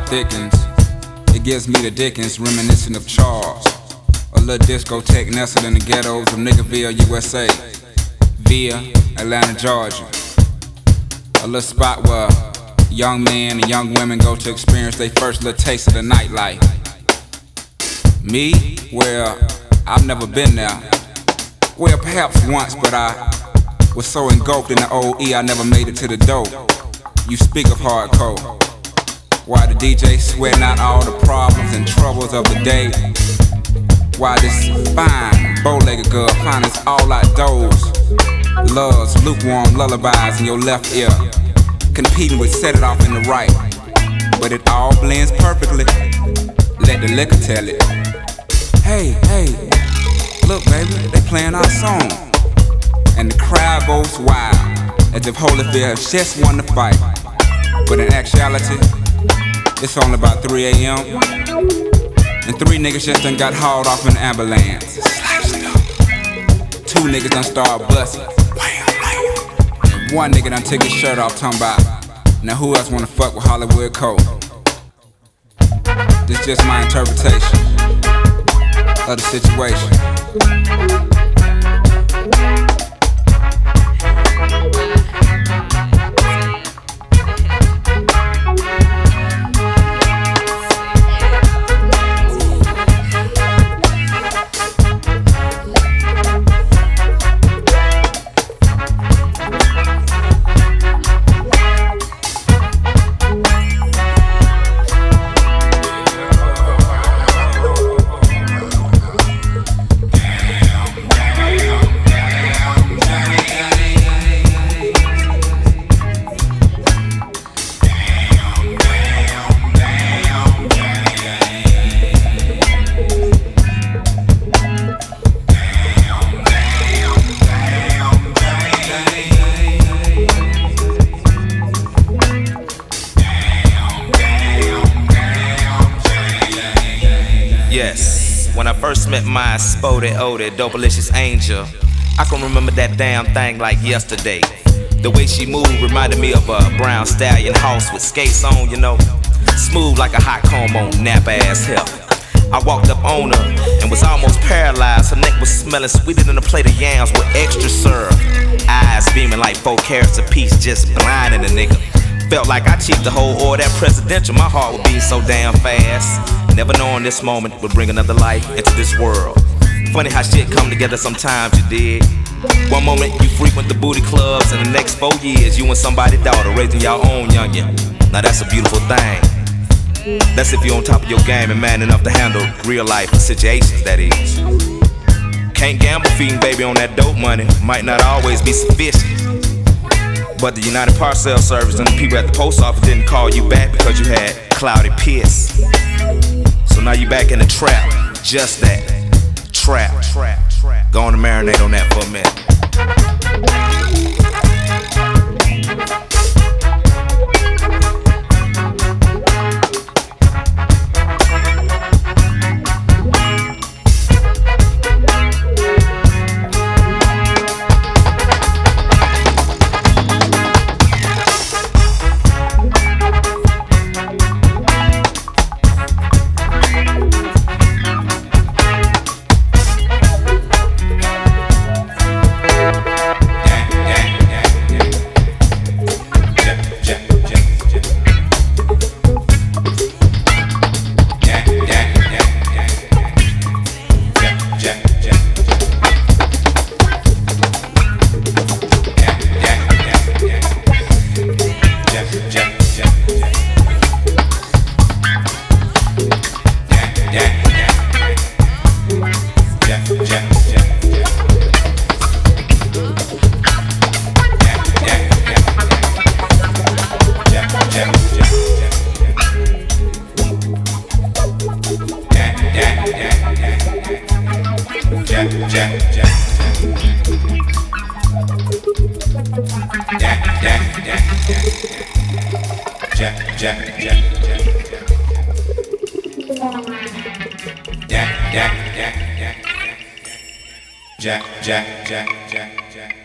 thickens, it gives me the Dickens, reminiscent of Charles. A little discotheque nestled in the ghettos of Niggerville, USA, via Atlanta, Georgia. A little spot where young men and young women go to experience their first little taste of the nightlife. Me? Well, I've never been there. Well, perhaps once, but I was so engulfed in the old I never made it to the door. You speak of hardcore, while the DJ sweating out all the problems and troubles of the day, while this fine, bow-legged girl finds all outdoors, loves lukewarm lullabies in your left ear, competing with Set It Off in the right. But it all blends perfectly. Let the liquor tell it. Hey, look baby, they playing our song. And the crowd goes wild, as if Holyfield has just won the fight. But in actuality, it's only about 3 a.m. and 3 niggas just done got hauled off in an ambulance. 2 niggas done started busting. And 1 nigga done took his shirt off, talking about, now who else wanna fuck with Hollywood Cole? This just my interpretation of the situation. Yes, when I first met my spotted, oded, dopalicious angel, I can remember that damn thing like yesterday. The way she moved reminded me of a brown stallion horse with skates on, you know. Smooth like a hot comb on nap-ass hip. I walked up on her and was almost paralyzed. Her neck was smelling sweeter than a plate of yams with extra syrup. Eyes beaming like 4 carats apiece, just blinding a nigga. Felt like I cheated the whole order that presidential. My heart would beat so damn fast. Never knowing this moment would bring another life into this world. Funny how shit come together sometimes, you dig. One moment you frequent the booty clubs, and the next 4 years you and somebody's daughter raising your own youngin'. Now that's a beautiful thing. That's if you're on top of your game and man enough to handle real life situations, that is. Can't gamble feeding baby on that dope money, might not always be sufficient. But the United Parcel Service and the people at the post office didn't call you back because you had cloudy piss. So now you back in the trap, just that, trap. Go on and marinate on that for a minute. Jack.